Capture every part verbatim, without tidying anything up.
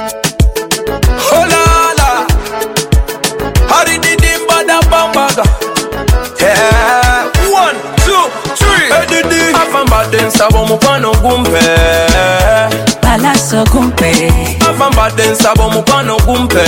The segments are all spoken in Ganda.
Oh la la, Hari di dimba da bambaga. Yeah, one, two, three. Hey di afamba densa bomu pano gumpe. Palazzo gumpe. Afamba densa bomu pano gumpe.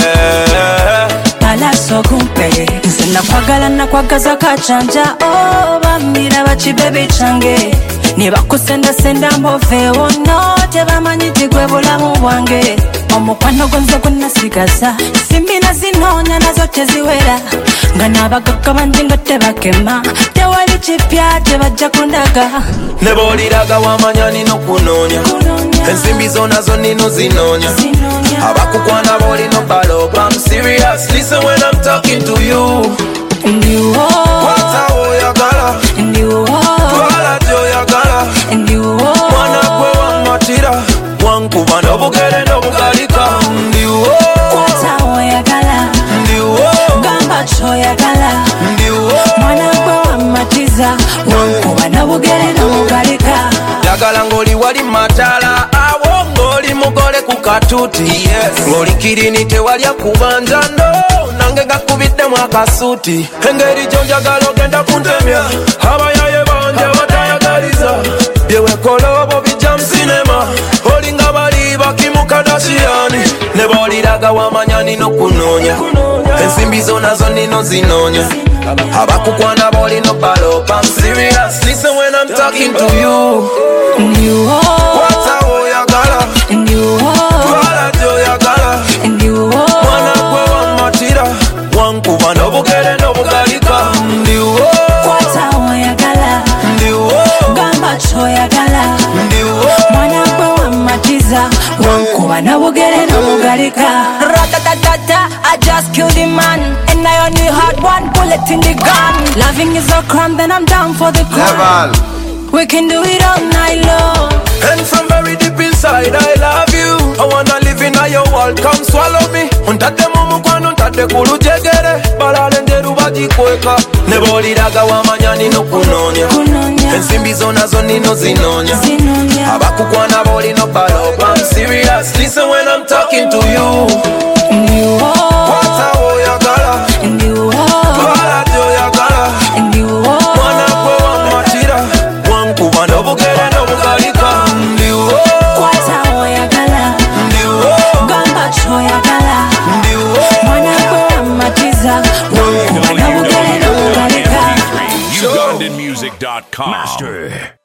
Palazzo gumpe. Nsena kwagala na kwagaza kachanja. Oh, bamira bachi baby change. Nibakusenda senda mbove wono tebamanyi tigwe bulamu bwange omukwano gonze gunasigaza simbi nazinonya nazo teziwera nga nabagagga bangi nga tebakema tewali kipya tebajja kundaga neboliraga wamanya nino kunonya ensimbi zona zo nino zinonya abakukwana bolino baloba. I'm serious, listen when I'm talking to you. Ndiwo kwata oyagala Ndiwo twala gyoyagala Ndiwo mwana gwe wamatira wankuba n'obugere n'obugalika. Ndiwo kwata oyagala Ndiwo gamba kyoyagala Ndiwo mwana gwe wamatiza wankuba n'obugere n'obugalika. yagala ng'oli wali matala awo ng'oli mugole ku katuuti. Yes. ng'oli kirini tewalya kubanja no nange gakubiddemu akasuuti. engeri gyonjagala ogenda kuntemya abayaye banje batayagaliza byewekola obo bijja mu sinema olinga bali bakimu kadasiyani ne booliraga wamanya nino kunoonya ensimbi zona zo nino zinoonya abakukwana boolino balopa. I'm serious, listen when I'm talking to you. Ndiwo kwata oyagala Ndiwo twala gyoyagala Ndiwo mwana gwe wamatira wankuba n'obugere n'obugalika. Ndiwo kwata oyagala Ndiwo gamba kyoyagala Ndiwo mwana gwe wamatiza wankuba n'obugere n'obugalika. Ratatatata, I just killed the man and I only had one bullet in the gun. Loving is a crime, then I'm down for the crime. We can do it all night long. and from very deep inside I love you. I wanna live in your world, come swallow me. Untate mumukwano untate kulujegere balale nderu bagikweka neboliraga wamanya nino kunoonya Kunoonya. ensimbi zona zo nino zinoonya Zinoonya. abakukwana bolino baloba. I'm serious, listen when I'm talking to you. Ndiwo kwata oyagala Ndiwo twala gyoyagala Ndiwo mwana gwe wamatira wankuba n'obugere n'obugalika. Ndiwo kwata oyagala Ndiwo gamba kyoyagala Ndiwo mwana gwe wamatiza wankuba n'obugere n'obugalika. Ugandan music dot com. Master.